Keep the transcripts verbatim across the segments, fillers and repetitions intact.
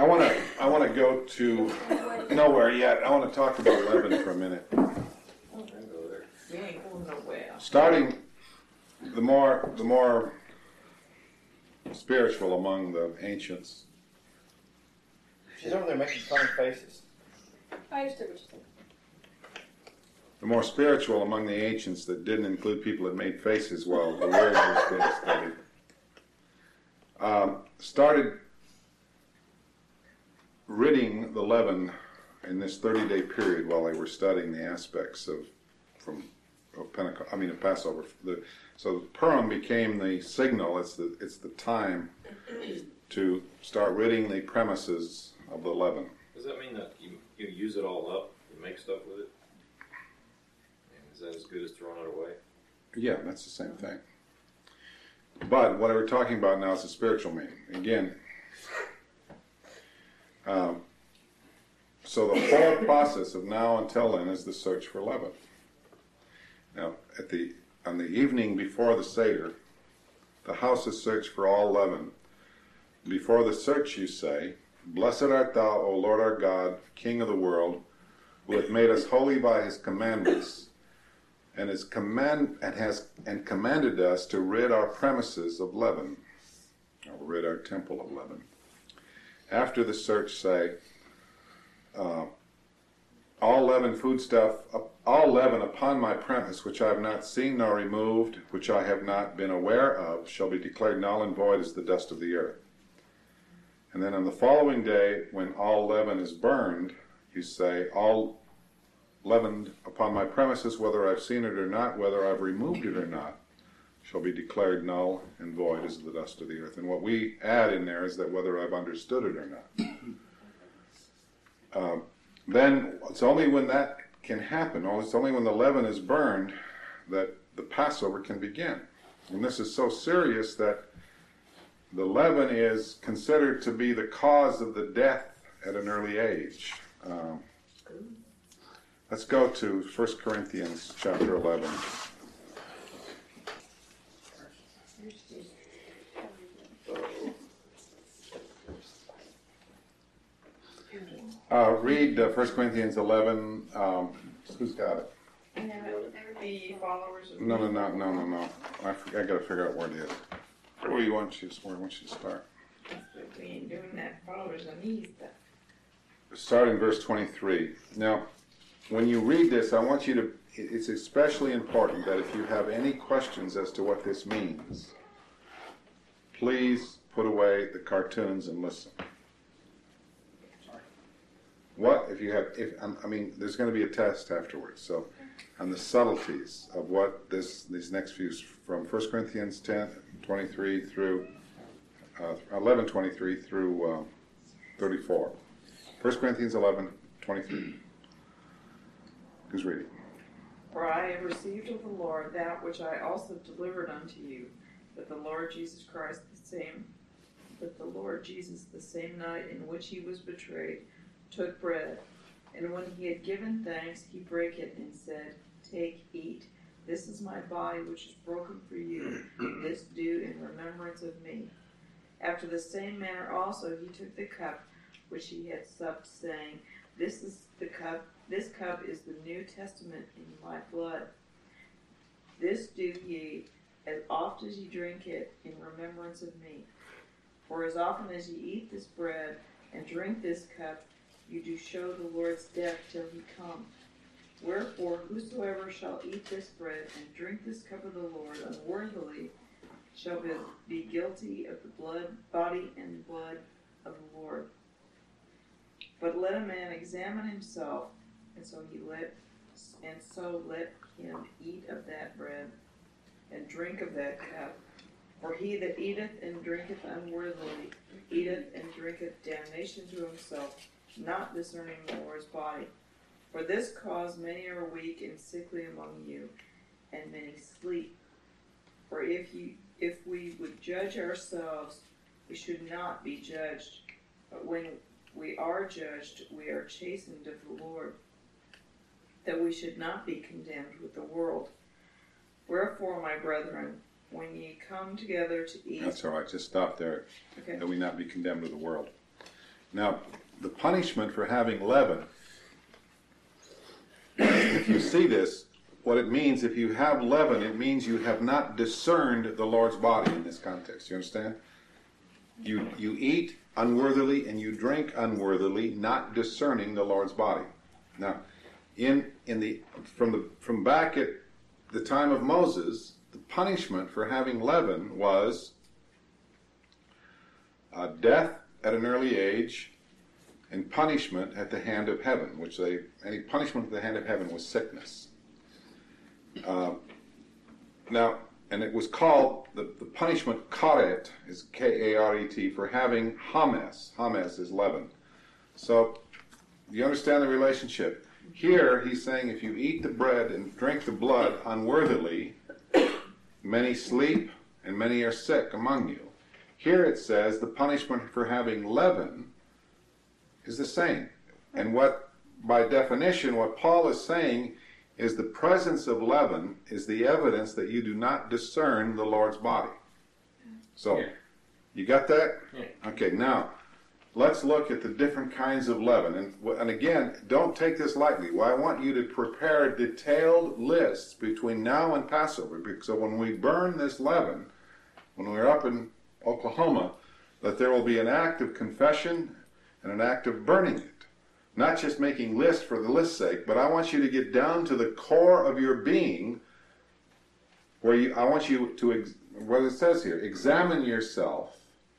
I want to I want to go to nowhere yet. I want to talk about leaven for a minute. We ain't going nowhere. Starting the more the more spiritual among the ancients. She's over there making funny faces. I understood what you said. The more spiritual among the ancients that didn't include people that made faces while the word was being studied. Um, started ridding the leaven in this thirty-day period while they were studying the aspects of from of Pentecost. I mean, of Passover. The, so Purim became the signal. It's the it's the time to start ridding the premises of the leaven. Does that mean that you you use it all up and make stuff with it? And is that as good as throwing it away? Yeah, that's the same thing. But what we're talking about now is the spiritual meaning. Again, um, so the whole process of now until then is the search for leaven. Now, at the on the evening before the Seder, the house is searched for all leaven. Before the search, you say, "Blessed art thou, O Lord our God, King of the world, who hath made us holy by his commandments, and has command and has and commanded us to rid our premises of leaven, or rid our temple of leaven." After the search, say, uh, all leaven foodstuff, all leaven upon my premise, which I have not seen nor removed, which I have not been aware of, shall be declared null and void as the dust of the earth. And then on the following day, when all leaven is burned, you say, all leavened upon my premises, whether I've seen it or not, whether I've removed it or not, shall be declared null and void as the dust of the earth. And what we add in there is that whether I've understood it or not. Um, then it's only when that can happen, or it's only when the leaven is burned, that the Passover can begin. And this is so serious that the leaven is considered to be the cause of the death at an early age. Um, let's go to First Corinthians chapter eleven. Uh, read uh, First Corinthians eleven. Um, who's got it? The followers of No, no, no, no, no, no. I, I got to figure out where it is. Where do you want you? Where wants you to start? We ain't doing that. Followers of these stuff. Start in verse twenty-three. Now, when you read this, I want you to. It's especially important that if you have any questions as to what this means, please put away the cartoons and listen. What if you have? If I mean, there's going to be a test afterwards. So, on the subtleties of what this these next few from First Corinthians ten twenty-three through uh, eleven twenty-three through uh, thirty-four. First Corinthians eleven twenty-three. Who's reading? For I have received of the Lord that which I also delivered unto you, that the Lord Jesus Christ the same, that the Lord Jesus the same night in which he was betrayed, took bread, and when he had given thanks, he brake it and said, Take, eat. This is my body which is broken for you. This do in remembrance of me. After the same manner also he took the cup which he had supped, saying, This is the cup. This cup is the New Testament in my blood. This do ye as oft as ye drink it in remembrance of me. For as often as ye eat this bread and drink this cup, you do show the Lord's death till he come. Wherefore, whosoever shall eat this bread and drink this cup of the Lord unworthily shall be, be guilty of the blood, body and blood of the Lord. But let a man examine himself, and so he let, and so let him eat of that bread and drink of that cup. For he that eateth and drinketh unworthily eateth and drinketh damnation to himself, not discerning the Lord's body. For this cause many are weak and sickly among you, and many sleep. For if you if we would judge ourselves, we should not be judged. But when we are judged, we are chastened of the Lord, that we should not be condemned with the world. Wherefore, my brethren, when ye come together to eat... That's all right. Just stop there. Okay. That we not be condemned with the world. Now, the punishment for having leaven, if you see this, what it means, if you have leaven, it means you have not discerned the Lord's body in this context. You understand? You, you eat unworthily and you drink unworthily, not discerning the Lord's body. Now, in, in the, from, the, from back at the time of Moses, the punishment for having leaven was uh, death at an early age and punishment at the hand of heaven, which they, any punishment at the hand of heaven was sickness. Uh, now, and it was called, the, the punishment karet, is K A R E T, for having hames. Hames is leaven. So, you understand the relationship. Here, he's saying if you eat the bread and drink the blood unworthily, many sleep and many are sick among you. Here it says the punishment for having leaven is the same. And what, by definition, what Paul is saying is the presence of leaven is the evidence that you do not discern the Lord's body. So, Yeah. you got that? Yeah. Okay, now, let's look at the different kinds of leaven. And, and again, don't take this lightly. Well, I want you to prepare detailed lists between now and Passover. Because so when we burn this leaven, when we're up in Oklahoma, that there will be an act of confession and an act of burning it. Not just making lists for the list's sake, but I want you to get down to the core of your being, where you, I want you to, ex, what it says here, examine yourself.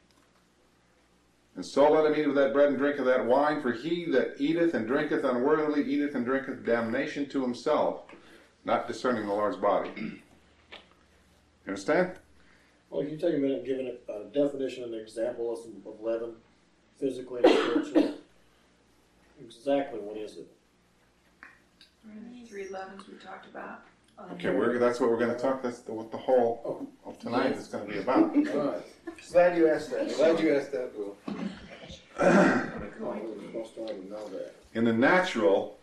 And so let him eat of that bread and drink of that wine, for he that eateth and drinketh unworthily eateth and drinketh damnation to himself, not discerning the Lord's body. You understand? Well, can you take a minute and give an, a definition and an example of, some, of leaven, physically and spiritually? Exactly what is it? Three leavens we talked about. Okay, we're, that's what we're going to talk, that's the, what the whole of tonight is going to be about. All right. Glad you asked that. Glad you asked that, Bill. I was supposed to already know that. In the natural,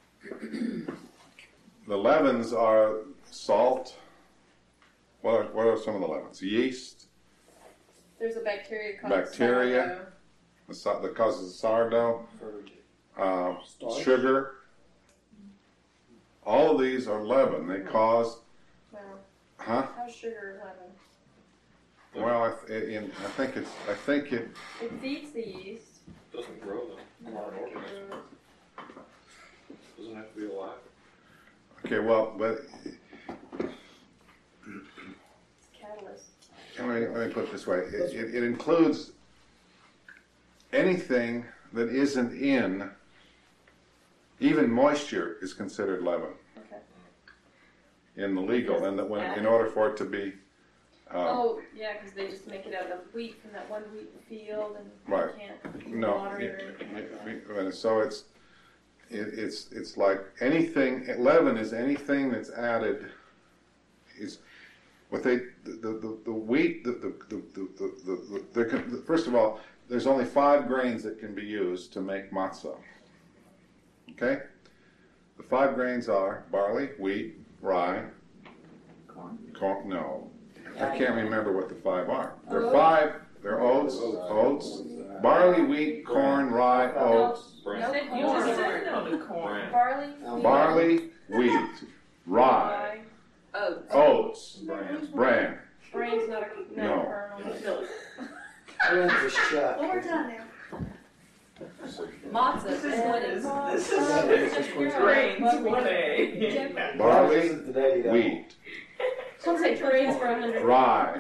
the leavens are salt. What are, what are some of the leavens? Yeast, There's a bacteria called Bacteria. sourdough. the sa- that causes sourdough, uh, Starch. sugar. All of these are leaven. They cause, Wow. huh? How's sugar leaven? Well, I, th- in, I think it's, I think it, It feeds the yeast. Doesn't grow though. No, Not an it organism. grows. Doesn't have to be alive. okay, well, but It's catalyst. let me, let me put it this way. It, it, it includes anything that isn't in, even moisture is considered leaven Okay. in the legal, and that when, in order for it to be, uh, Oh, yeah, because they just make it out of wheat from that one wheat field, and Right. you can't no, water it or it- anything like that. it- and so it's, it, it's, it's like anything, leaven is anything that's added, is, what they, the, the, the wheat, the, the, the, the, the, the, there can, first of all, there's only five grains that can be used to make matzah. Okay? The five grains are barley, wheat, rye, Corn. corn, no. I can't remember what the five are. There are Oats. five, they're oats, oats, barley, wheat, corn, rye, oats, No, Bran. no You corn. just said no to corn. Bran. Barley, wheat, barley, wheat, rye, rye, oats. oats, Bran. bran. Brain's not a, not No. a kernel. Everyone's a shot. One more time now. Matzah. This is what this, is it? this Uh, is grains one A. Yeah. Barley, Today, though. wheat, Some say grains for a hundred. rye,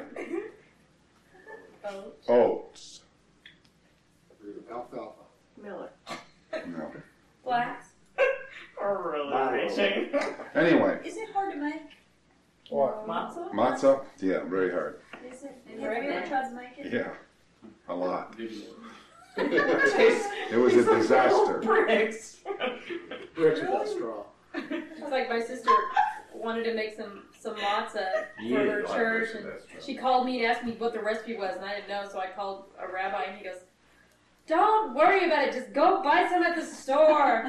Oats. oats. Alfalfa. Miller. No. Flax. Or really Miles. reaching. Anyway, Is it hard to make? What? Matzah? matzah, yeah, very hard. Is it? Is Have you it? ever tried to make it? Yeah, a lot. Tastes- It was a tastes like disaster. little bricks. Bricks without straw. It's like my sister wanted to make some some matzah for her church, and she called me and asked me what the recipe was, and I didn't know, so I called a rabbi, and he goes, "Don't worry about it. Just go buy some at the store."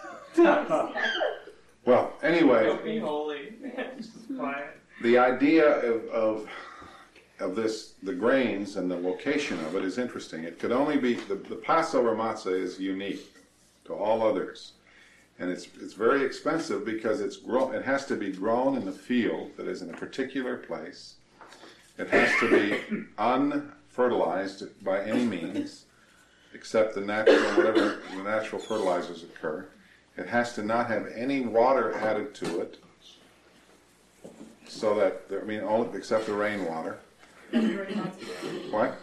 Well, anyway, Don't be holy. Just quiet. the idea of, of of this, the grains and the location of it is interesting. It could only be, the, the Passover matzah is unique to all others. And it's it's very expensive because it's grown. It has to be grown in the field that is in a particular place. It has to be unfertilized by any means, except the natural whatever the natural fertilizers occur. It has to not have any water added to it, so that there, I mean, only except the rainwater. What?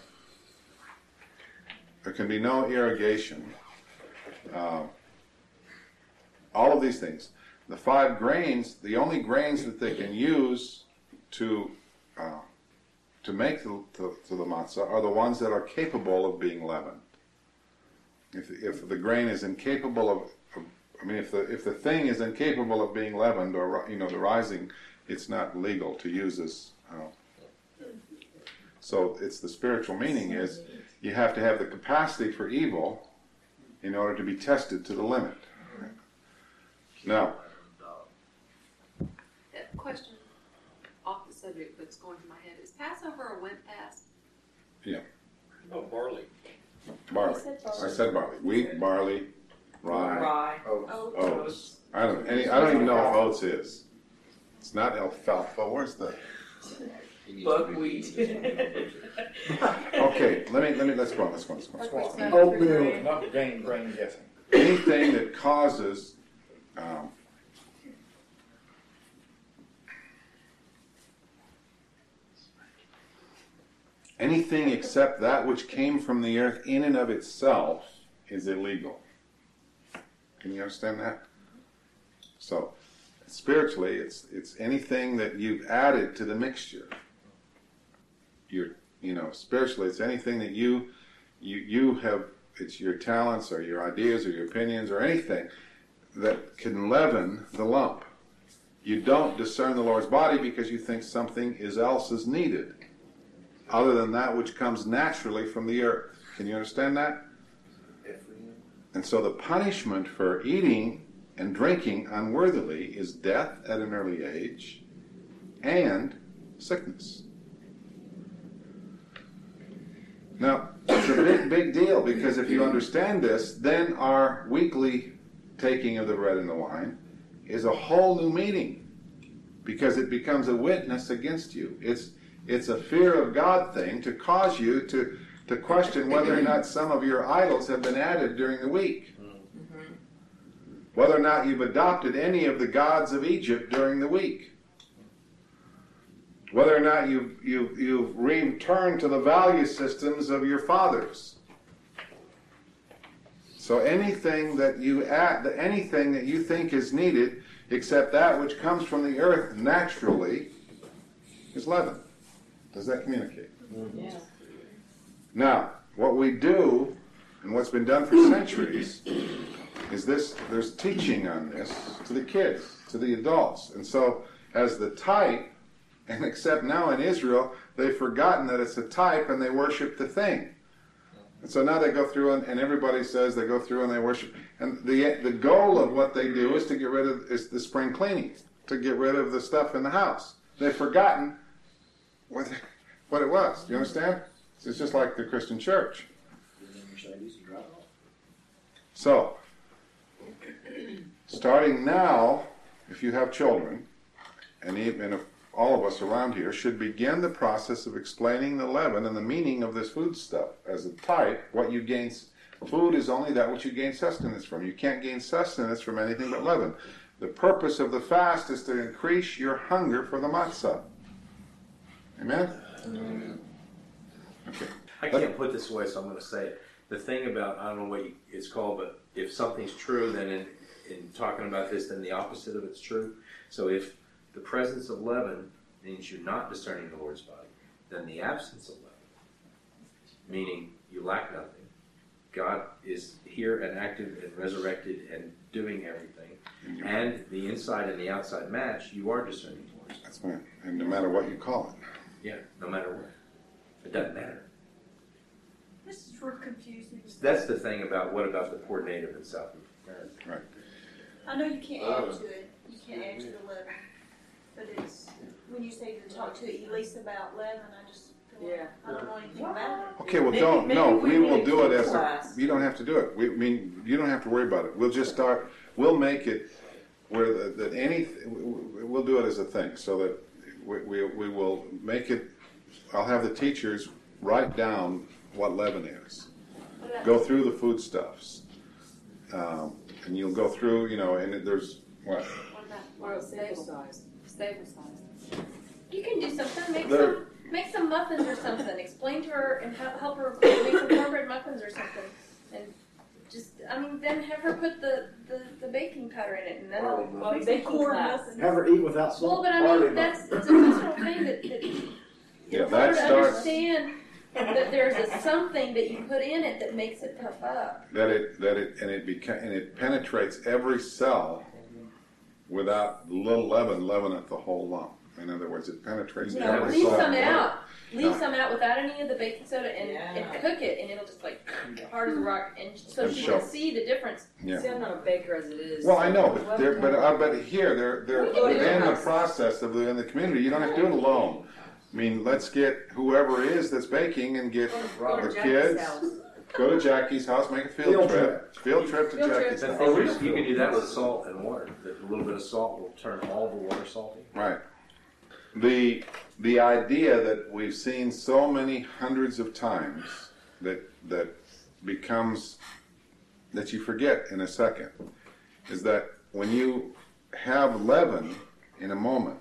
There can be no irrigation. Uh, all of these things. The five grains, the only grains that they can use to uh, to make the, to, to the matzah are the ones that are capable of being leavened. If if the grain is incapable of, of I mean, if the if the thing is incapable of being leavened, or you know, the rising, it's not legal to use this. Uh, so it's the spiritual meaning is you have to have the capacity for evil in order to be tested to the limit. Now, That question off the subject that's going to my head is Passover a went past? Oh, barley. barley. I said barley. I said barley. Wheat, barley, rye, Rye. Oh, oats. I don't. Any. I don't even know if oats is. It's not alfalfa. Where's the? Buckwheat. Okay. Let me. Let me. Let's go on. Let's go on. Let's go on. Buckwheat's not Oatmeal. through grain. not grain, grain guessing. Anything that causes um, anything except that which came from the earth in and of itself is illegal. Can you understand that? So, spiritually, it's it's anything that you've added to the mixture. You're, you know, spiritually, it's anything that you you you have. It's your talents or your ideas or your opinions or anything that can leaven the lump. You don't discern the Lord's body because you think something is else is needed other than that which comes naturally from the earth. Can you understand that? And so the punishment for eating and drinking unworthily is death at an early age and sickness. Now, it's a big, big deal because if you understand this, then our weekly taking of the bread and the wine is a whole new meaning because it becomes a witness against you. It's it's a fear of God thing to cause you to, to question whether or not some of your idols have been added during the week. Mm-hmm. Whether or not you've adopted any of the gods of Egypt during the week. Whether or not you've, you've, you've returned to the value systems of your fathers. So anything that you add, anything that you think is needed, except that which comes from the earth naturally, is leaven. Does that communicate? Yeah. Now, what we do, and what's been done for centuries, is this, there's teaching on this to the kids, to the adults. And so, as the type, and except now in Israel, they've forgotten that it's a type and they worship the thing. And so now they go through and, and everybody says they go through and they worship. And the the goal of what they do is to get rid of is the spring cleaning, to get rid of the stuff in the house. They've forgotten what, what it was. Do you understand? It's just like the Christian church. So, starting now, if you have children, and even if all of us around here should begin the process of explaining the leaven and the meaning of this food stuff as a type. What you gain, food is only that which you gain sustenance from. You can't gain sustenance from anything but leaven. The purpose of the fast is to increase your hunger for the matzah. Amen? Amen. Okay. I can't put this away, so I'm going to say it. The thing about, I don't know what it's called, but if something's true, then in, in talking about this, then the opposite of it's true. So if the presence of leaven means you're not discerning the Lord's body, then the absence of leaven, meaning you lack nothing. God is here and active and resurrected and doing everything. And the inside and the outside match, you are discerning the Lord's body. That's right. And no matter what you call it. Yeah, no matter what. It doesn't matter. This is for confusing. That's the thing about, what about the poor native in South America? Right. I know you can't add to it. You can't add to the leaven. But it's, when you say to talk to Elise about leaven, I just Yeah. I don't know anything about it. Okay, well, Maybe- don't, maybe no, we we will need do it a as, a class. you don't have to do it. We, I mean, you don't have to worry about it. We'll just start, we'll make it where the, that any, we'll do it as a thing, so that we, we, we will make it, I'll have the teachers write down what leaven is. Go through the foodstuffs. Um, and you'll go through, you know, and there's, what? What about, Well, what sample stable size. stable size? You can do something. Make There- some, make some muffins or something. Explain to her and help, help her make some cornbread muffins or something. And just, I mean, then have her put the, the, the baking powder in it, and then I'll. Well, Makes they me corn class. muffins. Have her eat without Well, salt. but I mean, that's it's a personal thing that, that Yeah, for that her to starts, understand that there's a something that you put in it that makes it puff up. that it, that it, and it beca- and it penetrates every cell without little leaven, leaven it the whole lump. In other words, it penetrates You know, every leave cell. some out. Leave Yeah. some out without any of the baking soda and, Yeah. and cook it, and it'll just like hard as a rock, and so And she show. can see the difference. Yeah. See, I'm not a baker as it is. Well, I know, but there, but uh, but here, they're they're We can do it within the in-house. process of the in the community. You don't have to do it alone. I mean, let's get whoever it is that's baking and get Go to the Jackie's kids. house. Go to Jackie's house, make a field, Field trip. Field trip to Field trip. Jackie's And house. and you you can do that with salt and water. A little bit of salt will turn all the water salty. Right. The the idea that we've seen so many hundreds of times that that becomes that you forget in a second is that when you have leaven in a moment,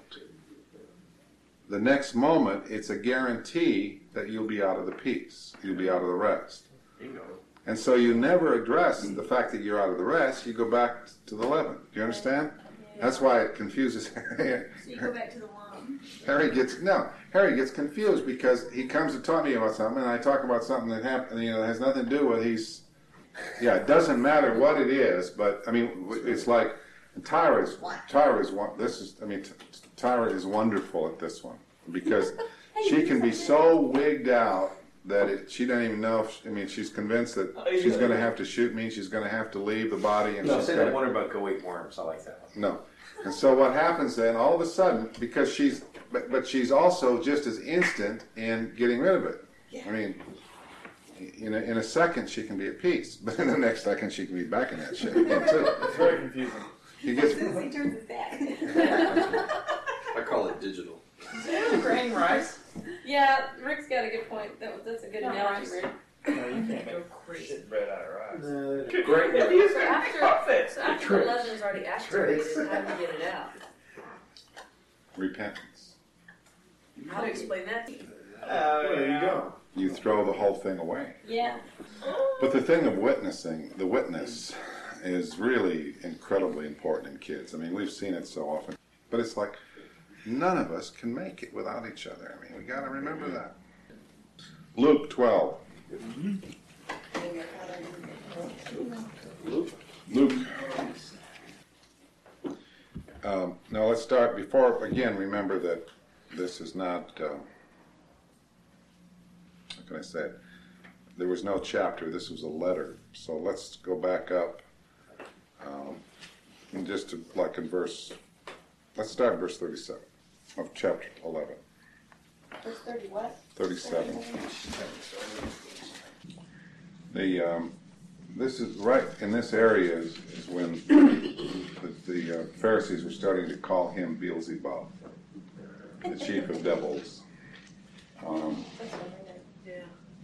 the next moment it's a guarantee that you'll be out of the piece, you'll be out of the rest. Bingo. And so you never address the fact that you're out of the rest, you go back to the leaven. Do you understand? That's why it confuses Harry. So you go back to the lump. Harry gets no. Harry gets confused because he comes to talk to me about something, and I talk about something that happened. You know, that has nothing to do with he's. Yeah, it doesn't matter what it is, but I mean, it's like Tyra's. Tyra's one. This is. I mean, Tyra is wonderful at this one because she can be so wigged out that it, she doesn't even know. If, I mean, she's convinced that she's going to have to shoot me. She's going to have to leave the body, and No, she's say going that to. one about go eat worms. I like that one. No. And so what happens then, all of a sudden, because she's, but, but she's also just as instant in getting rid of it. I mean, in a, in a second she can be at peace, but in the next second she can be back in that shit again too. It's very confusing. He gets, He turns his back. I call it digital. Grain rice. Yeah, Rick's got a good point. That was, that's a good Yeah, analogy, rice. Rick. No, you can't Go make crazy. shit bread out of rice. No, Great. So after, so after the leaven's already activated, how do you get it out? repentance. How to explain that to you? Oh, there you go. You throw the whole thing away. Yeah. But the thing of witnessing, the witness, is really incredibly important in kids. I mean, we've seen it so often. But it's like, none of us can make it without each other. I mean, we got to remember that. Luke twelve. Luke. Um, now let's start, before, again, remember that this is not, uh, how can I say it? There was no chapter, this was a letter. So let's go back up, um, and just to, like in verse, let's start in verse thirty-seven of chapter eleven. Verse thirty what? thirty-seven. The, um, this is, right in this area is, is when the, the uh, Pharisees were starting to call him Beelzebub, the chief of devils. Um, Yeah.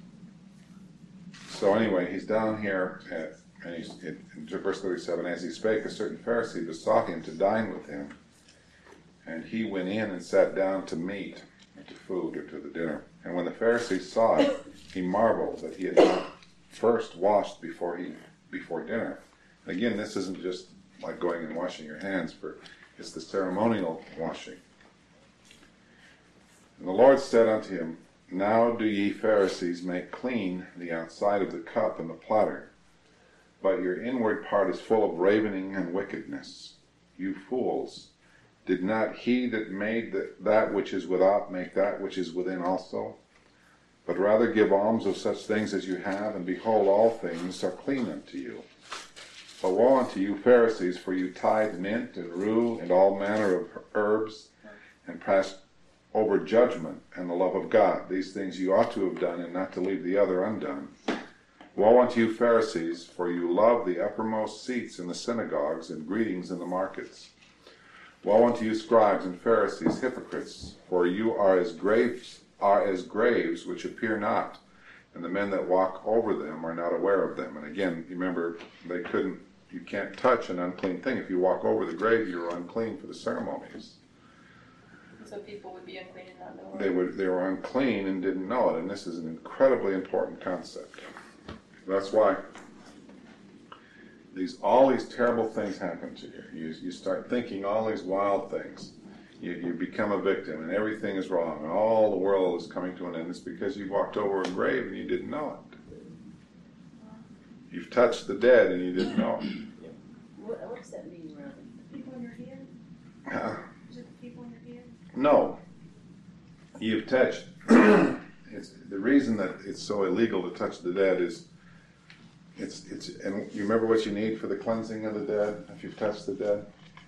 so anyway, he's down here at, and he's in, in verse thirty-seven, as he spake, a certain Pharisee besought him to dine with him, and he went in and sat down to meat, or to food, or to the dinner. And when the Pharisee saw it, he marveled that he had not first washed before he before dinner. And again, this isn't just like going and washing your hands, for it's the ceremonial washing. And the Lord said unto him, Now do ye Pharisees make clean the outside of the cup and the platter, but your inward part is full of ravening and wickedness. You fools, did not he that made the, that which is without make that which is within also? But rather give alms of such things as you have, and behold, all things are clean unto you. But woe unto you, Pharisees, for you tithe mint and rue and all manner of herbs, and pass, over judgment and the love of God. These things you ought to have done, and not to leave the other undone. Woe unto you, Pharisees, for you love the uppermost seats in the synagogues and greetings in the markets. Woe unto you, scribes and Pharisees, hypocrites, for you are as graves, are as graves which appear not, and the men that walk over them are not aware of them. And again, remember, they couldn't, you can't touch an unclean thing. If you walk over the grave, you're unclean for the ceremonies. So people would be unclean and not know it. They would, they were unclean and didn't know it, and this is an incredibly important concept. That's why these all these terrible things happen to you. You, you start thinking all these wild things. You, you become a victim, and everything is wrong, and all the world is coming to an end. It's because you walked over a grave and you didn't know it. You've touched the dead and you didn't know it. What, what does that mean, Robin? The people in your head? Uh, Is it the people in your head? no. You've touched. It's the reason that it's so illegal to touch the dead is It's it's and you remember what you need for the cleansing of the dead if you've touched the dead?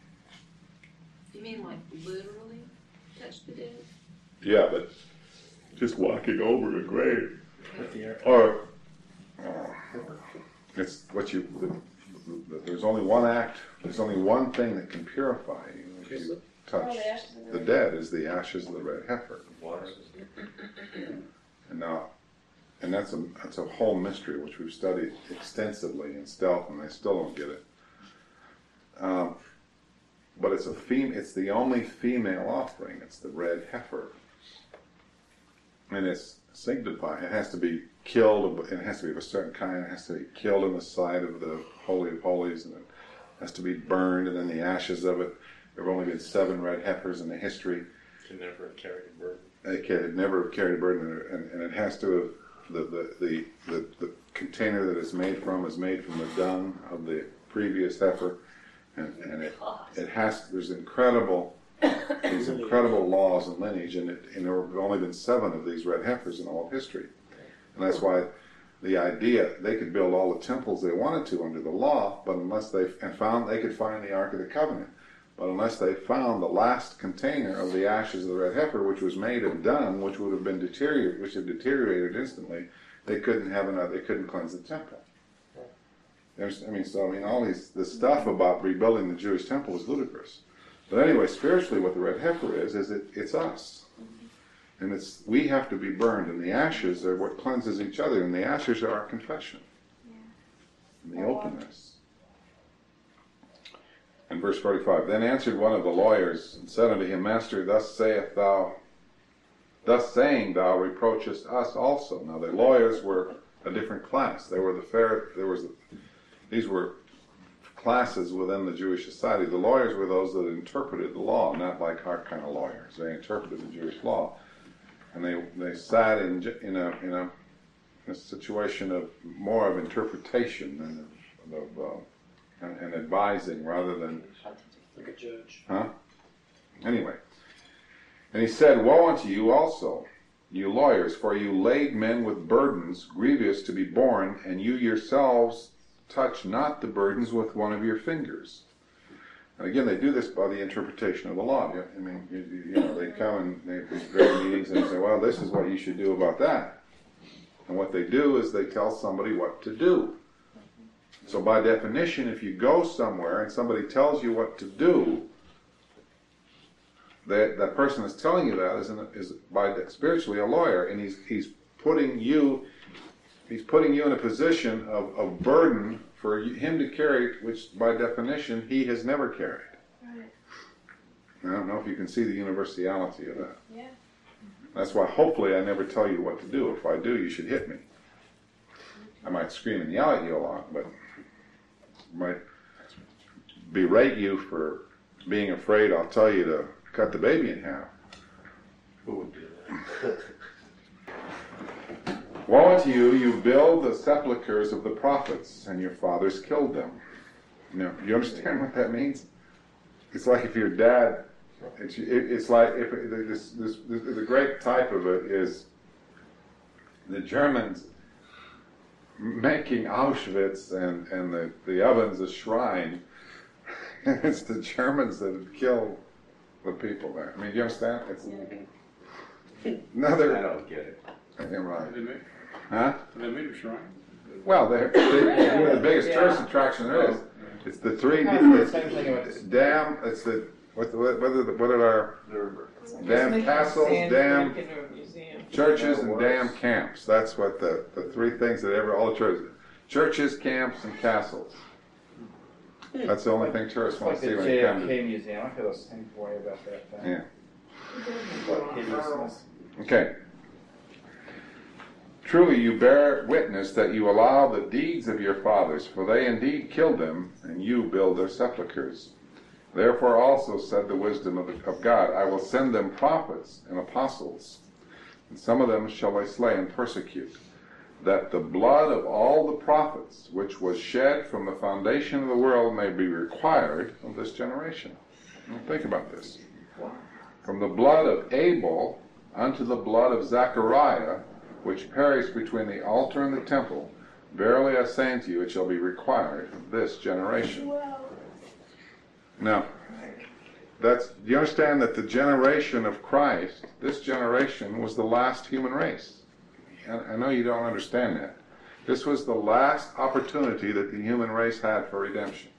You mean like literally touch the dead? Yeah, but just walking over a grave, With the air. or uh, it's what you. The, the, there's only one act. There's only one thing that can purify you if you touch Oh, the ashes of the the red dead is the ashes of the red heifer. Water. And now, and that's a that's a whole mystery which we've studied extensively in Stealth, and I still don't get it. Um, but it's a fem- It's the only female offering. It's the red heifer, and it's sanctified. It has to be killed. It has to be of a certain kind. It has to be killed in the sight of the Holy of Holies, and it has to be burned. And then the ashes of it. There have only been seven red heifers in the history. Can never have carried a burden. It can never have carried a burden, and, and it has to have. The, the, the, the, the container that it's made from is made from the dung of the previous heifer, and, and it it has there's incredible these incredible laws and lineage, and, it, and there have only been seven of these red heifers in all of history, and that's why the idea they could build all the temples they wanted to under the law, but unless they and found they could find the Ark of the Covenant, but unless they found the last container of the ashes of the red heifer, which was made of dung, which would have been deteriorated, which had deteriorated instantly, they couldn't have another. They couldn't cleanse the temple. There's, I mean, so I mean, all these the stuff about rebuilding the Jewish temple is ludicrous. But anyway, spiritually, what the red heifer is is it, it's us, and it's we have to be burned, and the ashes are what cleanses each other, and the ashes are our confession, and the openness. In verse forty-five, then answered one of the lawyers and said unto him, Master, thus saith thou, thus saying thou reproachest us also. Now the lawyers were a different class. They were the fair. There was, these were classes within the Jewish society. The lawyers were those that interpreted the law, not like our kind of lawyers. They interpreted the Jewish law, and they they sat in in a in a, in a situation of more of interpretation than of. of uh, And, and advising rather than like a judge. huh? Anyway, and he said, Woe unto you also, you lawyers, for you laid men with burdens grievous to be borne, and you yourselves touch not the burdens with one of your fingers. And again, they do this by the interpretation of the law. I mean, you, you know, they come and they have these great meetings and they say, well, this is what you should do about that. And what they do is they tell somebody what to do. So by definition, if you go somewhere and somebody tells you what to do, that that person that's telling you that is, in a, is by spiritually a lawyer, and he's he's putting you he's putting you in a position of, of burden for him to carry, which by definition he has never carried. Right. I don't know if you can see the universality of that. Yeah. That's why hopefully I never tell you what to do. If I do, you should hit me. I might scream and yell at you a lot, but might berate you for being afraid I'll tell you to cut the baby in half. Who would do that? Woe unto you, you build the sepulchres of the prophets, and your fathers killed them. Now, you understand what that means? It's like if your dad, it's, it's like, if this, this, this, the great type of it is the Germans making Auschwitz and, and the, the ovens a shrine. It's the Germans that have killed the people there. I mean, do you understand? It's, another. I don't get it. Yeah, right. They made, Huh? they made a shrine. Well, they're, they're one of the biggest tourist attraction there is. It's the three. Kind of It's the same thing about this. dam. It's the what? What? What are, the, what are our dam Just castles, make it dam into a museum. churches, and dam camps? That's what the the three things that ever all the churches, churches, camps, and castles. That's the only thing tourists It's want like to the see when J they come F to. K Museum. I feel the same way about that thing. Yeah. Like hideousness. Okay. Truly you bear witness that you allow the deeds of your fathers, for they indeed killed them, and you build their sepulchres. Therefore also said the wisdom of, the, of God, I will send them prophets and apostles, and some of them shall I slay and persecute, that the blood of all the prophets which was shed from the foundation of the world may be required of this generation. Now think about this. From the blood of Abel unto the blood of Zechariah, which perished between the altar and the temple, verily I say unto you, it shall be required of this generation. Now, that's, do you understand that the generation of Christ, this generation was the last human race? I, I know you don't understand that. This was the last opportunity that the human race had for redemption.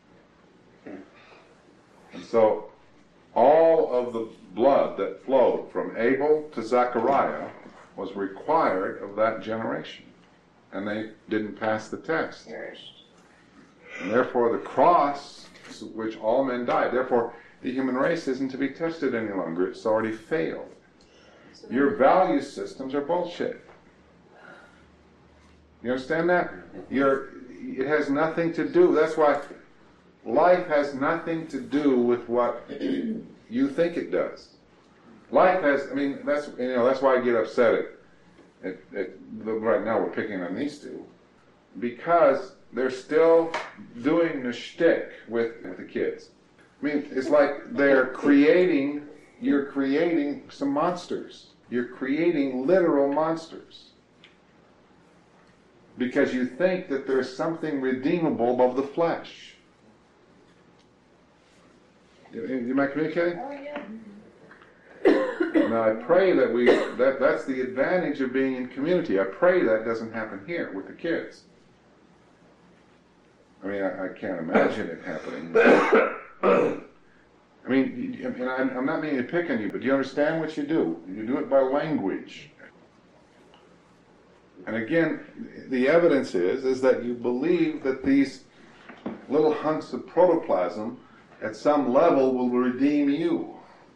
And so, all of the blood that flowed from Abel to Zechariah was required of that generation. And they didn't pass the test. And therefore the cross, which all men died, therefore the human race isn't to be tested any longer. It's already failed. Your value systems are bullshit. You understand that? Your, it has nothing to do, that's why life has nothing to do with what you think it does. Life has, I mean, that's, you know, that's why I get upset at, at, at the, right now we're picking on these two, because they're still doing the shtick with, with the kids. I mean, it's like they're creating, you're creating some monsters. You're creating literal monsters. Because you think that there's something redeemable above the flesh. Am I communicating? Oh, yeah. Now I pray that we, that, that's the advantage of being in community. I pray that doesn't happen here with the kids. I mean, I, I can't imagine it happening. I mean, and I'm, I'm not meaning to pick on you, but do you understand what you do? You do it by language. And again, the evidence is, is that you believe that these little hunks of protoplasm at some level will redeem you.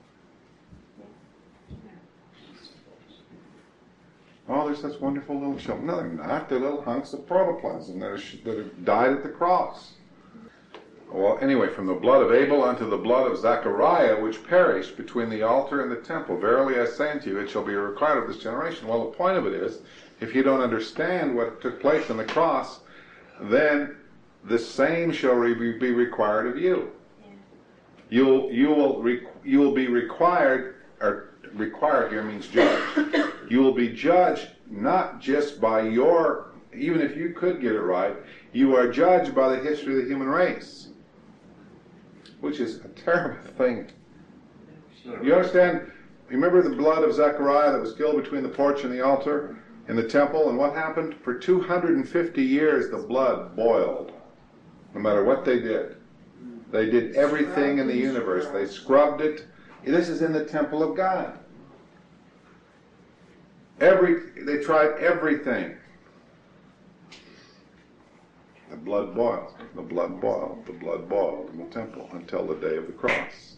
Oh, there's such wonderful little children. No, they're not. They're little hunks of protoplasm that, are, that have died at the cross. Well, anyway, from the blood of Abel unto the blood of Zechariah, which perished between the altar and the temple, verily I say unto you, it shall be required of this generation. Well, the point of it is, if you don't understand what took place on the cross, then the same shall be required of you. You'll you will re, you will be required, or required here means judged. You will be judged not just by your, even if you could get it right, you are judged by the history of the human race, which is a terrible thing. You understand? Remember the blood of Zechariah that was killed between the porch and the altar in the temple, and what happened? For two hundred fifty years the blood boiled, no matter what they did. They did everything in the universe. They scrubbed it. This is in the temple of God. Every, they tried everything. The blood boiled, the blood boiled, the blood boiled in the temple until the day of the cross.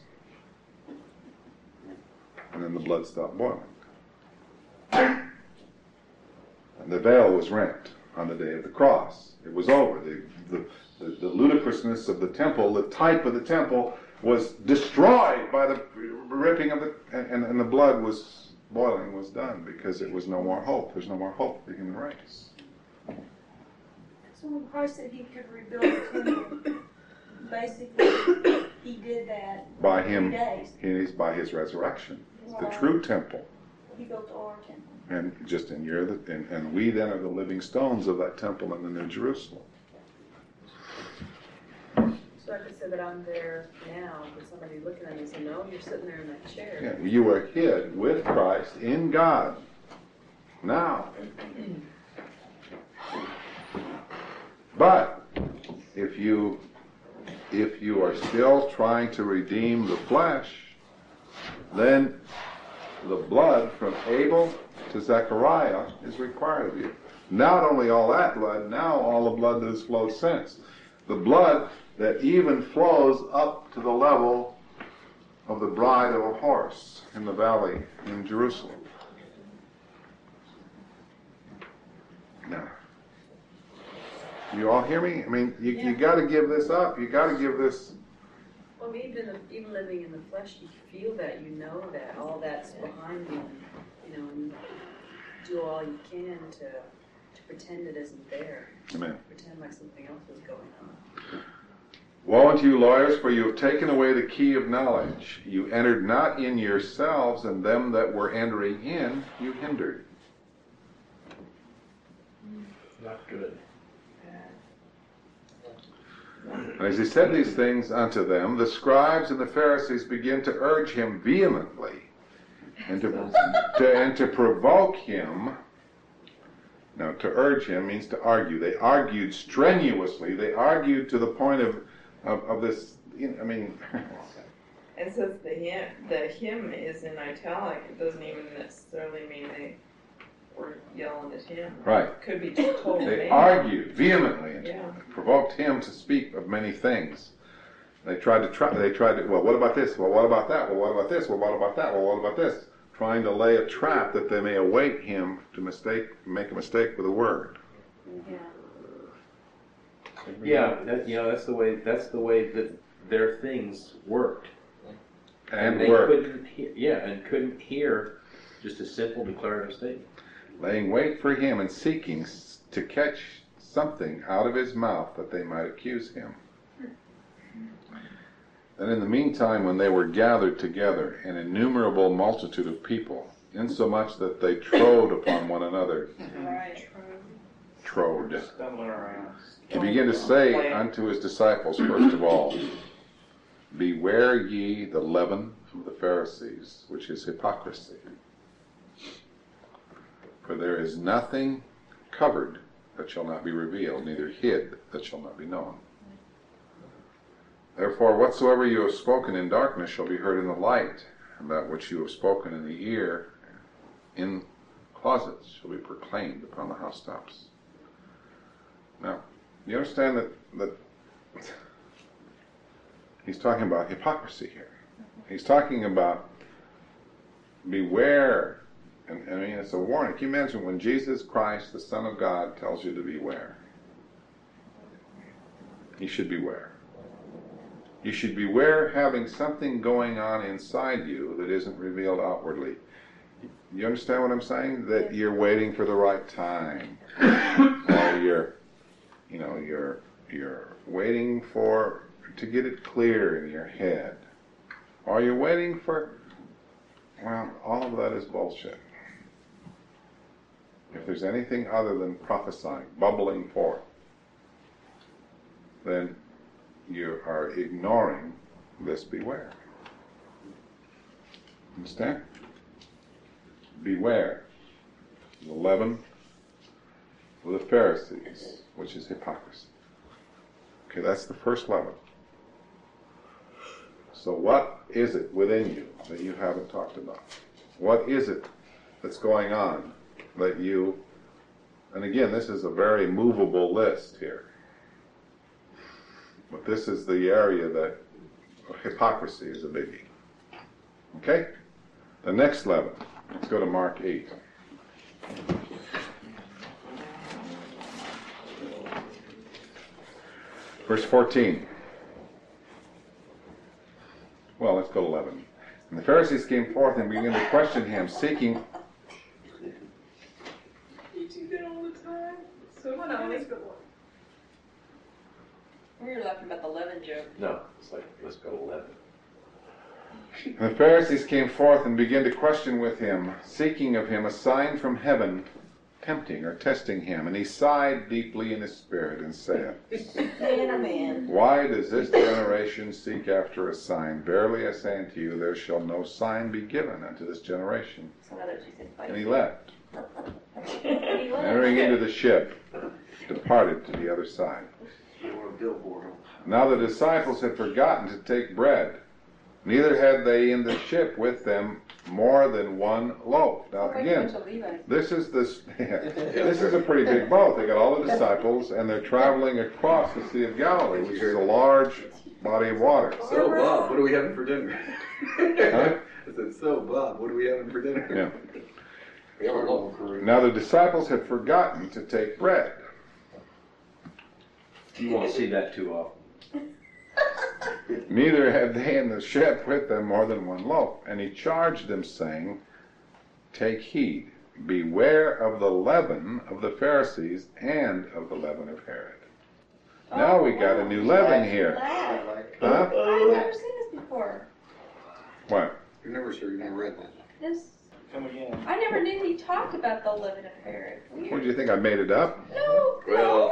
And then the blood stopped boiling. And the veil was rent on the day of the cross. It was over. The, the, the, the ludicrousness of the temple, the type of the temple, was destroyed by the ripping of the, and, and the blood was boiling was done because it was no more hope. There's no more hope for the human race. So when Christ said he could rebuild the temple, basically he did that By in him, three days. he is by his resurrection. Wow. The true temple. He built our temple. And just in you're the, and, and we then are the living stones of that temple in the New Jerusalem. So I could so that I'm there now, but somebody looking at me and say, no, you're sitting there in that chair. Yeah, you were hid with Christ in God. Now. But if you if you are still trying to redeem the flesh, then the blood from Abel to Zechariah is required of you. Not only all that blood, now all the blood that has flowed since. The blood that even flows up to the level of the bride of a horse in the valley in Jerusalem. Now, you all hear me? I mean, you, Yeah. you got to give this up. You got to give this. Well, even even living in the flesh, you feel that, you know that all that's behind you, you know, and you do all you can to to pretend it isn't there. Amen. Pretend like something else is going on. Woe unto you, lawyers, for you have taken away the key of knowledge. You entered not in yourselves, and them that were entering in you hindered. Not good. And as he said these things unto them, the scribes and the Pharisees began to urge him vehemently, and to, to and to provoke him. Now, to urge him means to argue. They argued strenuously. They argued to the point of of, of this. You know, I mean, It says the hymn, the hymn is in italic. It doesn't even necessarily mean they were yelling at him. Right. It could be just total they mayhem. argued vehemently and Yeah. provoked him to speak of many things. They tried to try. They tried to. Well, what about this? Well, what about that? Well, what about this? Well, what about that? Well, what about this? Trying to lay a trap that they may await him to mistake, make a mistake with a word. Yeah. Yeah, that, you know, that's the way. That's the way that their things worked. And they work. couldn't hear, yeah, and couldn't hear just a simple declarative statement. Laying wait for him and seeking s- to catch something out of his mouth that they might accuse him. And in the meantime, when they were gathered together, an innumerable multitude of people, insomuch that they trode upon one another, Right. trode. Stumbling around. He began to say unto his disciples, first of all, beware ye the leaven of the Pharisees, which is hypocrisy. For there is nothing covered that shall not be revealed, neither hid that shall not be known. Therefore, whatsoever you have spoken in darkness shall be heard in the light, and that which you have spoken in the ear in closets shall be proclaimed upon the housetops. Now, you understand that, that he's talking about hypocrisy here. He's talking about beware. And I mean, it's a warning. Can you imagine when Jesus Christ, the Son of God, tells you to beware? You should beware. You should beware having something going on inside you that isn't revealed outwardly. You understand what I'm saying? That you're waiting for the right time, or you're, you know, you're you're waiting for to get it clear in your head, or you're waiting for. Well, all of that is bullshit. If there's anything other than prophesying, bubbling forth, then you are ignoring this beware. Understand? Beware the leaven of the Pharisees, which is hypocrisy. Okay, that's the first leaven. So what is it within you that you haven't talked about? What is it that's going on that you, and again, this is a very movable list here. But this is the area that hypocrisy is a biggie. Okay? The next level. Let's go to Mark eight. Verse fourteen. Well, let's go to eleven. And the Pharisees came forth and began to question him, seeking... You do that all the time. It's so Well, no, funny. let's go. We were laughing about the lemon joke. No, it's like, let's go to eleven. And the Pharisees came forth and began to question with him, seeking of him a sign from heaven, tempting or testing him. And he sighed deeply in his spirit and said, Man, oh man. Why does this generation seek after a sign? Verily I say unto you, there shall no sign be given unto this generation. And he left, entering into the ship, departed to the other side. Now the disciples had forgotten to take bread, neither had they in the ship with them more than one loaf. Now again, this is this this is a pretty big boat. They got all the disciples, and they're traveling across the Sea of Galilee, which is a large body of water. So Bob, what are we having for dinner? Huh? I said, so Bob, what are we having for dinner? Yeah. We have a local crew. Now the disciples had forgotten to take bread. You won't see that too often. Neither had they in the ship with them more than one loaf. And he charged them, saying, Take heed, beware of the leaven of the Pharisees and of the leaven of Herod. Now we got a new leaven here. Huh? I've never seen this before. What? You're never sure you've never read that. This Come again. I never knew he talked about the leaven of Herod. Weird. What do you think? I made it up? No. Well.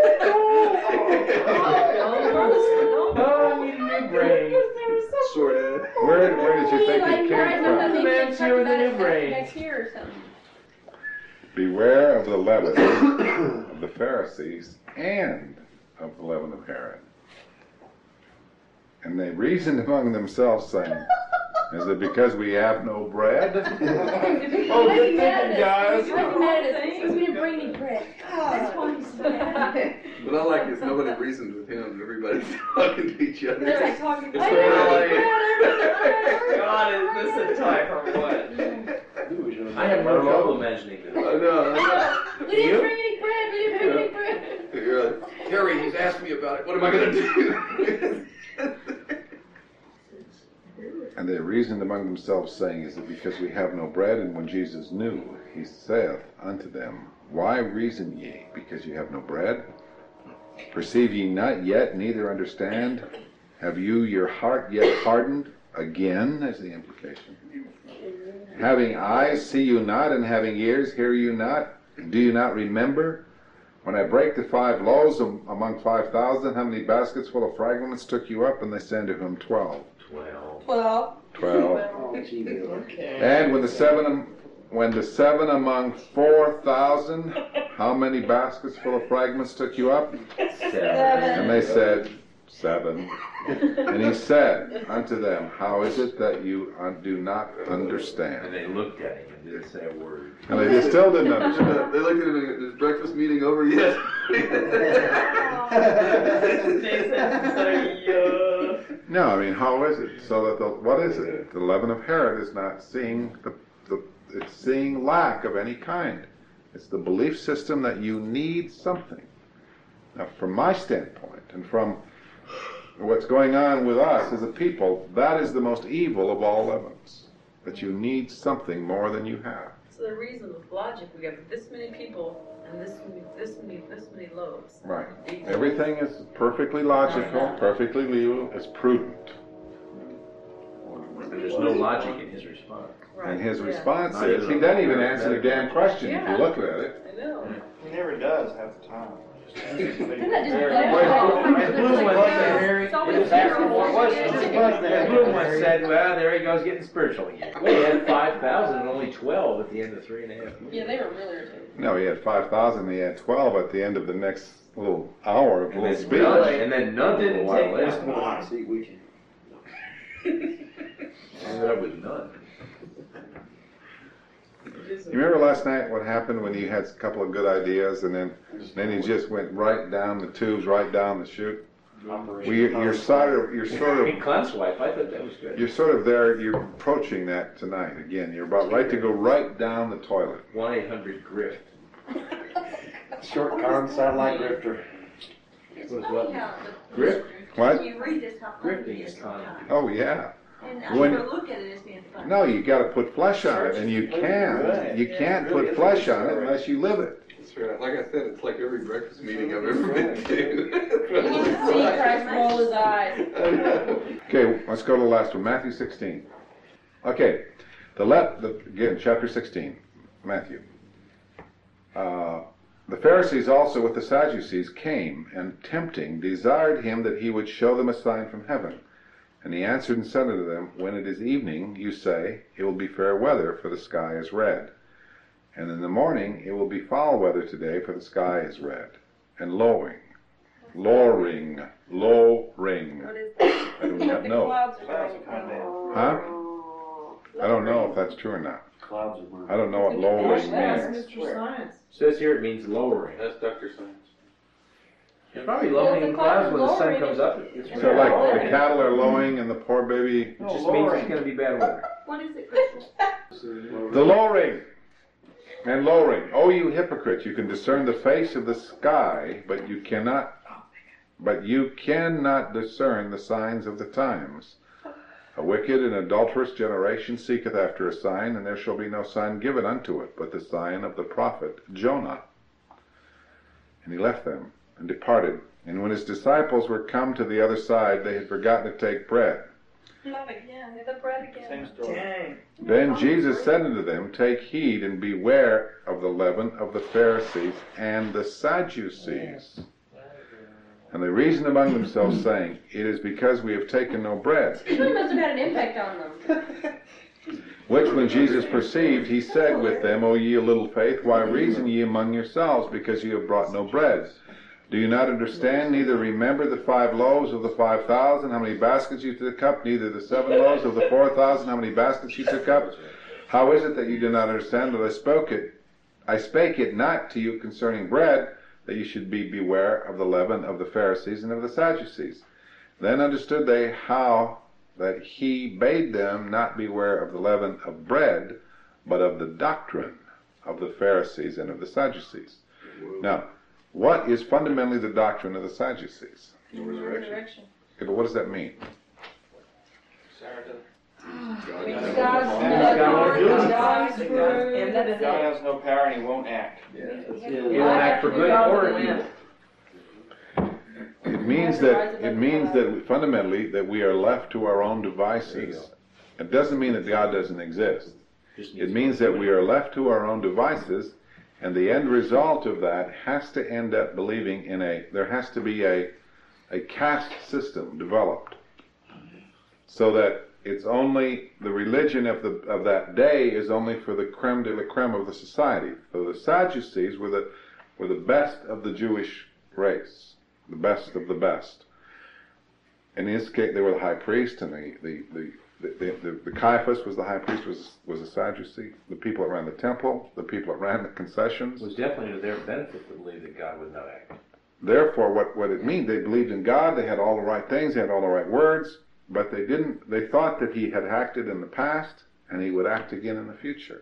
Oh, I need a new brain. Sort of. Where, where did you think it came from? Maybe Man's here with a new brain. Next year or something. Beware of the leaven of the Pharisees and of the leaven of Herod. And they reasoned among themselves, saying, Is it because we have no bread? Oh, good thinking, guys. He's really mad at us because we didn't bring any bread. That's why he's mad. What I like is nobody reasoned with him. Everybody's talking to each other. They're like talking. It's I really- God, is this a type or what? I have no trouble imagining this. I know. I know. We didn't bring any bread. We didn't bring any bread. You're like, Terry, he's asked me about it. What am I going to do? And they reasoned among themselves, saying, Is it because we have no bread? And when Jesus knew, he saith unto them, Why reason ye, because ye have no bread? Perceive ye not yet, neither understand? Have you your heart yet hardened? Again, is the implication. Having eyes, see you not, and having ears, hear you not? Do you not remember? When I break the five loaves among five thousand, how many baskets full of fragments took you up? And they said to him, Twelve. Twelve. Twelve. Twelve. Okay. And when the seven, when the seven among four thousand, how many baskets full of fragments took you up? Seven. And they said, Seven. And he said unto them, How is it that you uh, do not And understand? they looked at him and didn't say a word. And they just still didn't understand. They looked at him and is breakfast meeting over yet? No, I mean, how is it? So that the, what is it? The leaven of Herod is not seeing the, the, it's seeing lack of any kind. It's the belief system that you need something. Now, from my standpoint, and from what's going on with us as a people, that is the most evil of all leavens. That you need something more than you have. So the reason with logic, we have this many people and this many, this many, this many loaves. Right. Everything is perfectly logical, perfectly legal, it's prudent. But there's no logic in his response. Right. And his yeah. response is, he doesn't even answer the damn question if you look at it. I know. He never does half the time. Isn't that just Very- bad? Blue one said, Harry, It's always asking more questions. Just buzz there. Blue one said, well, there he goes getting spiritual again. We had five thousand and only twelve at the end of three and a half years. Yeah, they were really irritated. No, he had five thousand, he had twelve at the end of the next little hour of And little then, speech. none, and then none Didn't a while take later. this one. See, we can. Ended up with none. You remember last night what happened when you had a couple of good ideas and then then you just went right down the tubes, right down the chute? Well, you're, you're sort of, you're sort Hey, of, clown swipe, I thought that was good. you're sort of there. You're approaching that tonight again. You're about right to go right down the toilet. one eight hundred grift. Short con, satellite grifter. It's What is funny what? how the, Grip? What? when you read this, how funny it Grifting is is con. sometimes. Oh yeah. And I When- never look at it as being funny. No, you got to put flesh on it, and you can't. You can't put flesh on it unless you live it. That's right. Like I said, it's like every breakfast meeting I've ever been You to. can see Christ roll his eyes. I know. Okay, let's go to the last one, Matthew sixteen. Okay, the le- the, again, chapter sixteen, Matthew. uh, the Pharisees also with the Sadducees came, and tempting, desired him that he would show them a sign from heaven. And he answered and said unto them, when it is evening, you say, it will be fair weather, for the sky is red. And in the morning, it will be foul weather today, for the sky is red. And lowering, lowering, lowering. What is that? I do not know. Clouds are coming down. Huh? I don't know if that's true or not. Clouds are moving. I don't know what lowering That's means. Mister Science. Says here it means lowering. That's Doctor Science. It's probably lowering in clouds when the sun comes up. It's So like the cattle are lowing and the poor baby, It just means it's going to be bad weather. What is it, Crystal? the lowering and lowering. Oh, you hypocrites! You can discern the face of the sky, but you cannot, but you cannot discern the signs of the times. A wicked and adulterous generation seeketh after a sign, and there shall be no sign given unto it, but the sign of the prophet Jonah. And he left them and departed. And when his disciples were come to the other side, they had forgotten to take bread. Not again. The bread again. Same story. Dang. Then Jesus said unto them, take heed and beware of the leaven of the Pharisees and the Sadducees. And they reasoned among themselves, saying, it is because we have taken no bread. It really must have had an impact on them. Which when Jesus perceived, he said with them, O ye of little faith, why reason ye among yourselves, because ye have brought no bread? Do you not understand, neither remember the five loaves of the five thousand, how many baskets you took up, neither the seven loaves of the four thousand, how many baskets you took up? How is it that you do not understand that I spoke it? I spake it not to you concerning bread, that you should be beware of the leaven of the Pharisees and of the Sadducees. Then understood they how that he bade them not beware of the leaven of bread, but of the doctrine of the Pharisees and of the Sadducees. Now, what is fundamentally the doctrine of the Sadducees? The resurrection. Okay, but what does that mean? God's God word. has no power and he won't act. He won't act for good or evil. It means that it means that fundamentally that we are left to our own devices. It doesn't mean that God doesn't exist. It means that we are left to our own devices, and the end result of that has to end up believing in a, there has to be a, a caste system developed, so that it's only, the religion of the of that day is only for the creme de la creme of the society. So the Sadducees were the were the best of the Jewish race, the best of the best. In this case, they were the high priest, and the the the the, the, the Caiaphas was the high priest, was was a Sadducee. The people that ran the temple, the people that ran the concessions. It was definitely to their benefit to believe that God would not act. Therefore, what what it means, they believed in God. They had all the right things. They had all the right words. But they didn't, they thought that he had acted in the past and he would act again in the future.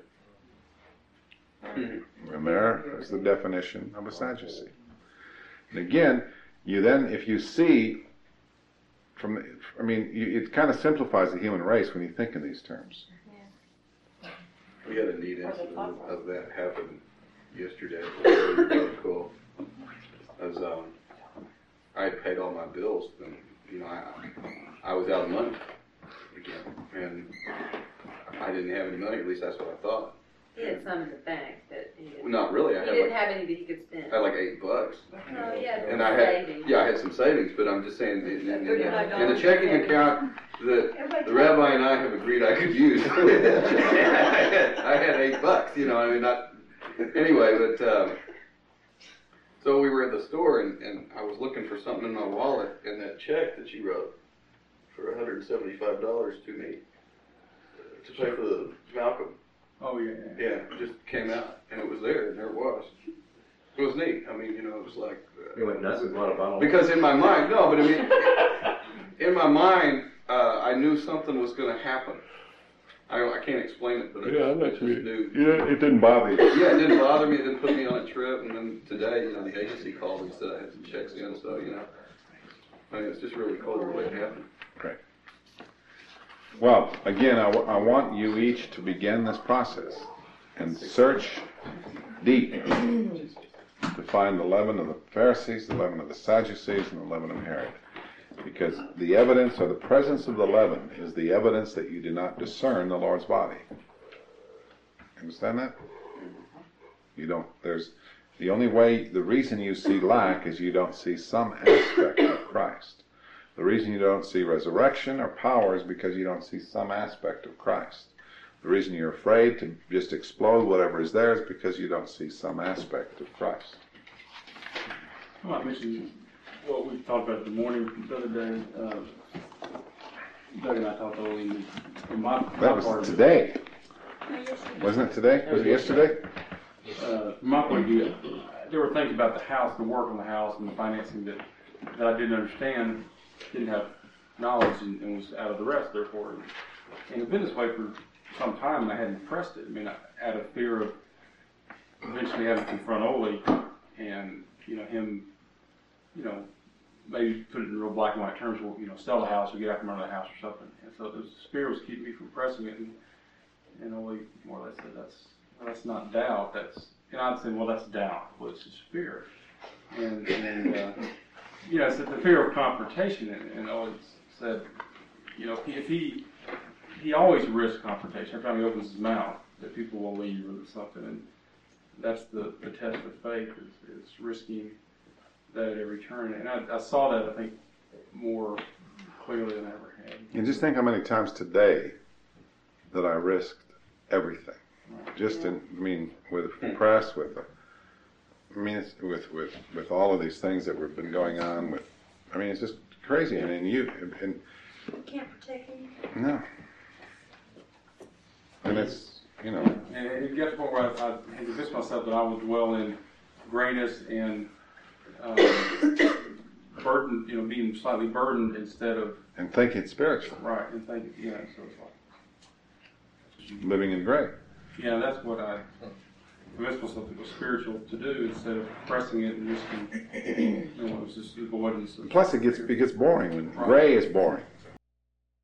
And there is the definition of a Sadducee. And again, you then, if you see from, the, I mean, you, it kind of simplifies the human race when you think in these terms. We had a neat incident of that happen yesterday. It was really cool. I was, um, I had paid all my bills, and you know, I, I was out of money again, and I didn't have any money. At least that's what I thought. He had some in the bank that he didn't. Well, not really. I He had didn't like have any that he could spend. I had like eight bucks, No, he had and I had savings. yeah, I had some savings. But I'm just saying, in, in, in, thirty-five in the dollars checking savings. account that the rabbi and I have agreed I could use, I, had, I had eight bucks. You know, I mean, not anyway, but. Um, So we were at the store, and, and I was looking for something in my wallet, and that check that you wrote for one hundred seventy-five dollars to me uh, to pay for the Malcolm. Oh, yeah. Yeah, just came out, and it was there, and there it was. It was neat. I mean, you know, it was like... Uh, He went nuts and bought a bottle. Because in my mind, no, but I mean, in my mind, uh, I knew something was going to happen. I, I can't explain it, but I Yeah, I'm just, not I just sure. knew. Yeah, it didn't bother you. Yeah, it didn't bother me. It didn't put me on a trip. And then today, you know, the agency called and said I had some checks in. So, you know, I mean, it's just really cool the way it happened. Great. Well, again, I, w- I want you each to begin this process and search deep to find the leaven of the Pharisees, the leaven of the Sadducees, and the leaven of Herod. Because the evidence or the presence of the leaven is the evidence that you do not discern the Lord's body. Understand that? You don't, there's, the only way, the reason you see lack is you don't see some aspect of Christ. The reason you don't see resurrection or power is because you don't see some aspect of Christ. The reason you're afraid to just explode whatever is there is because you don't see some aspect of Christ. I might mention what we talked about in the morning the other day. Uh, Doug and I talked all evening. My, my That was part today. Yesterday. Wasn't it today? Was it yesterday? Uh, from my point of view, there were things about the house, the work on the house, and the financing that, that I didn't understand, didn't have knowledge, and, and was out of the rest, therefore. And it's been this way for some time, and I hadn't pressed it. I mean, I, out of fear of eventually having to confront Ole and, you know, him, you know, maybe put it in real black and white terms, well, you know, sell the house or get out from under the house or something. And so the spirit was keeping me from pressing it, and, and Ole more or less said, that's, well, that's not doubt, that's, and I'd say, well, that's doubt. Well, it's just fear. And, and uh, you know, it's the fear of confrontation, and, and Ole said, you know, if he, if he, he always risks confrontation. Every time he opens his mouth, that people will leave or something, and that's the, the test of faith, is, is risking that at every turn. And I, I saw that, I think, more clearly than I ever had. And just think how many times today that I risked everything. Right. Just in, I mean, with the press, with the, I mean, it's, with, with, with all of these things that have been going on with, I mean, it's just crazy. I mean, you, and, Can't protect you. no. And it's, you know. And it gets to the point where I, I had to convince myself that I would dwell in grayness and um, burden, you know, being slightly burdened instead of. And think it's spiritual. Right, and think, yeah, so it's like. Living in gray. Yeah, that's what I convinced myself it was spiritual to do instead of pressing it and risking, you know, it was just avoidance. Of Plus, it gets it gets boring. When Right. gray is boring.